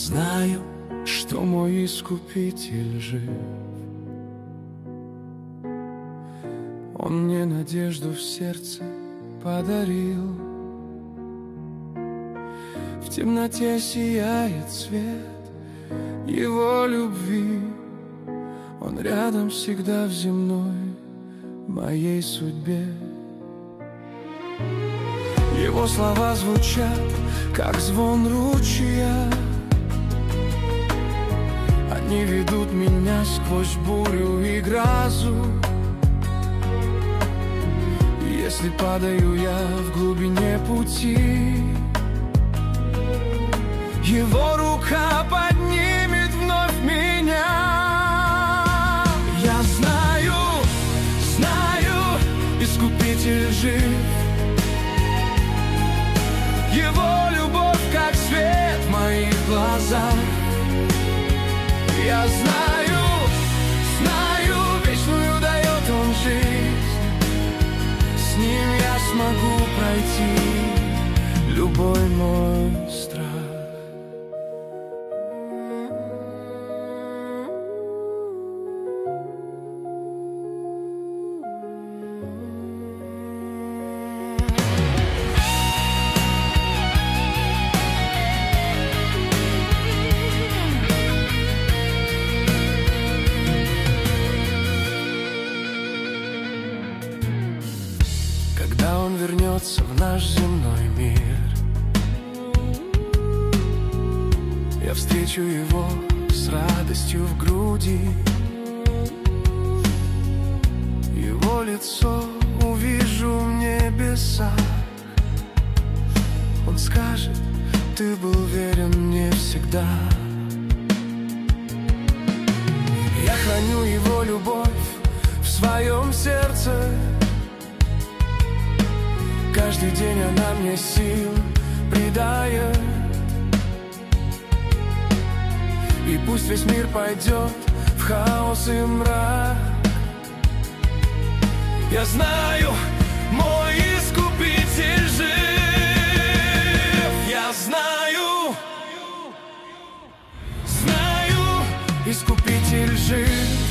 Знаю, что мой Искупитель жив. Он мне надежду в сердце подарил. В темноте сияет свет Его любви. Он рядом всегда в земной моей судьбе. Его слова звучат, как звон ручья. Они ведут меня сквозь бурю и грозу. Если падаю я в глубине пути, Его рука поднимет вновь меня. Я знаю, Искупитель жив. Его любовь, как свет в моих глазах. Я знаю, вечную дает Он жизнь. С Ним я смогу пройти любой мой страх. Когда Он вернется в наш земной мир, я встречу Его с радостью в груди. Его лицо увижу в небесах. Он скажет: ты был верен мне всегда. Я храню Его любовь в своем сердце. Каждый день она мне сил придает. И пусть весь мир пойдет в хаос и мрак, я знаю, мой Искупитель жив. Я знаю, Искупитель жив.